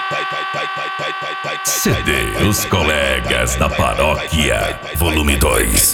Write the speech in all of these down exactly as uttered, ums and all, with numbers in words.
C D Os Colegas da Paróquia, volume dois.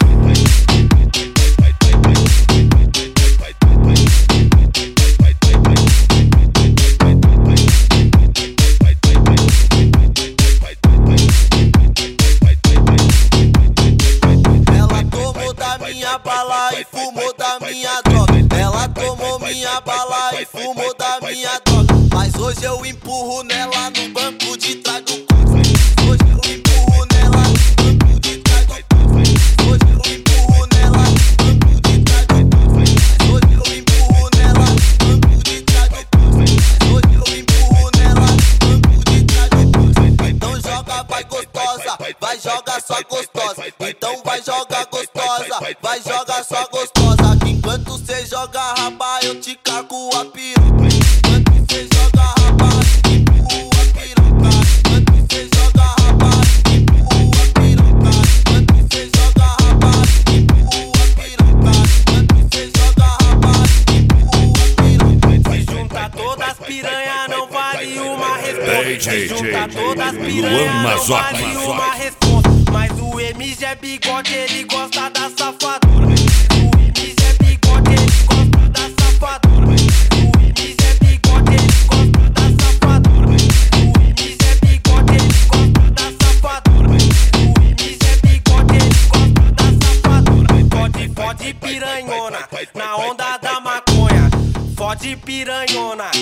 Ela tomou da minha bala e fumou da minha droga. Ela tomou minha bala e fumou da minha droga. Mas hoje eu empurro nela no banco de trás do carro. Hoje eu empurro nela no banco de trás do carro. Hoje eu empurro nela no banco de trás do carro. Hoje eu empurro nela no banco de trás do carro. Hoje eu empurro nela no banco de trás do carro. Então joga, vai gostosa, vai joga só gostosa. Então vai joga gostosa, vai joga só gostosa. Que enquanto cê joga raba, eu te cago a piroca. Enquanto cê joga raba, empurro a piroca. Enquanto cê joga raba, empurro a piroca. Enquanto cê joga raba, empurro a piroca. Enquanto cê joga raba, empurro a piroca. Se junta todas as piranha, não vale uma resposta. Se junta todas as piranha, não vale uma resposta. Mas o M G é bigode, ele gosta da safadora. O M G é bigode, ele gosta da safadora. O M G é bigode, ele gosta da safadora. O M G é bigode, ele gosta da safadora. O M G é bigode, ele gosta da safadora. Fode, fode piranhona, na onda da maconha. Fode piranhona,